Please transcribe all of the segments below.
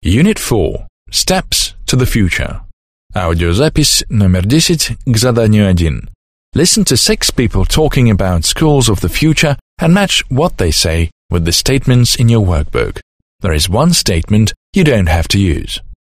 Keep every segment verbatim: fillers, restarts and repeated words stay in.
Unit four. Steps to the future. Аудиозапись номер десять к заданию один. Listen to six people talking about schools of the future and match what they say with the statements in your workbook. There is one statement you don't have to use.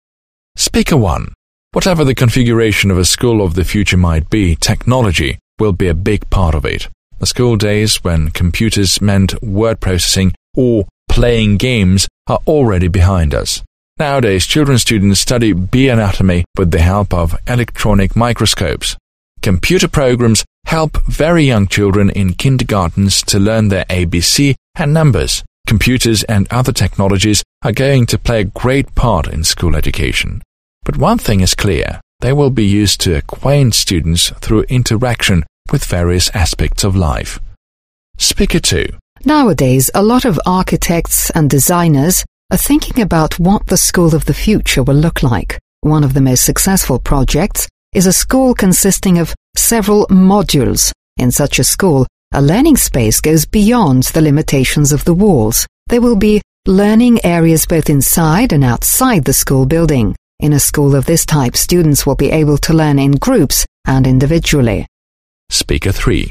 Speaker one. Whatever the configuration of a school of the future might be, technology will be a big part of it. The school days when computers meant word processing or playing games are already behind us. Nowadays, children's students study bee anatomy with the help of electronic microscopes. Computer programs help very young children in kindergartens to learn their A B C and numbers. Computers and other technologies are going to play a great part in school education. But one thing is clear, they will be used to acquaint students through interaction with various aspects of life. Speaker two. Nowadays, a lot of architects and designers are thinking about what the school of the future will look like. One of the most successful projects is a school consisting of several modules. In such a school, a learning space goes beyond the limitations of the walls. There will be learning areas both inside and outside the school building. In a school of this type, students will be able to learn in groups and individually. Speaker three.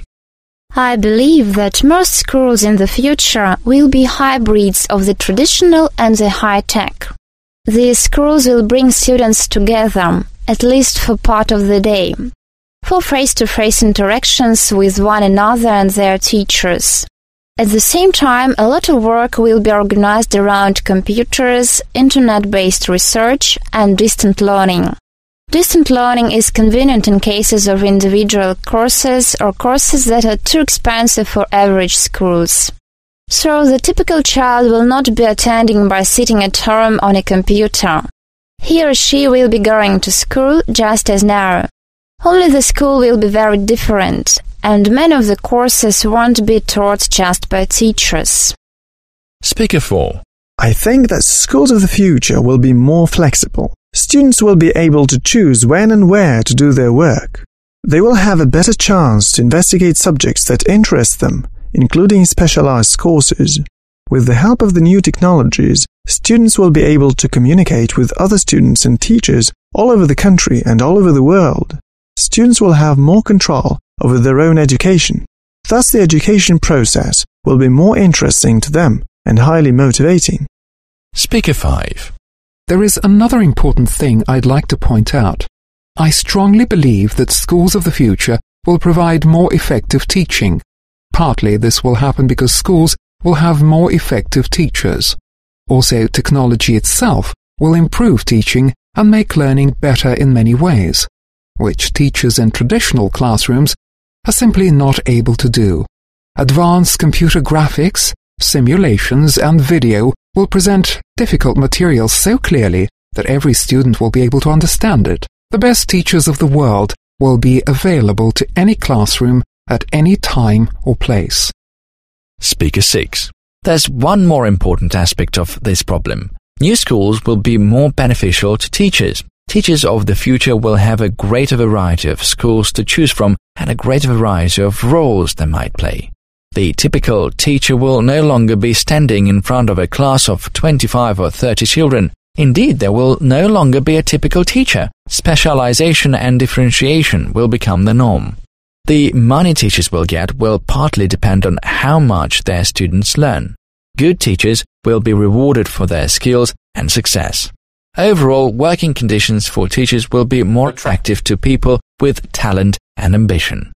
I believe that most schools in the future will be hybrids of the traditional and the high-tech. These schools will bring students together, at least for part of the day, for face-to-face interactions with one another and their teachers. At the same time, a lot of work will be organized around computers, internet-based research, and distant learning. Distant learning is convenient in cases of individual courses or courses that are too expensive for average schools. So the typical child will not be attending by sitting at home on a computer. He or she will be going to school just as now. Only the school will be very different, and many of the courses won't be taught just by teachers. Speaker four. I think that schools of the future will be more flexible. Students will be able to choose when and where to do their work. They will have a better chance to investigate subjects that interest them, including specialized courses. With the help of the new technologies, students will be able to communicate with other students and teachers all over the country and all over the world. Students will have more control over their own education. Thus, the education process will be more interesting to them and highly motivating. Speaker five. There is another important thing I'd like to point out. I strongly believe that schools of the future will provide more effective teaching. Partly this will happen because schools will have more effective teachers. Also, technology itself will improve teaching and make learning better in many ways, which teachers in traditional classrooms are simply not able to do. Advanced computer graphics, simulations, and video will present difficult material so clearly that every student will be able to understand it. The best teachers of the world will be available to any classroom at any time or place. Speaker six. There's one more important aspect of this problem. New schools will be more beneficial to teachers. Teachers of the future will have a greater variety of schools to choose from and a greater variety of roles they might play. The typical teacher will no longer be standing in front of a class of twenty-five or thirty children. Indeed, there will no longer be a typical teacher. Specialization and differentiation will become the norm. The money teachers will get will partly depend on how much their students learn. Good teachers will be rewarded for their skills and success. Overall, working conditions for teachers will be more attractive to people with talent and ambition.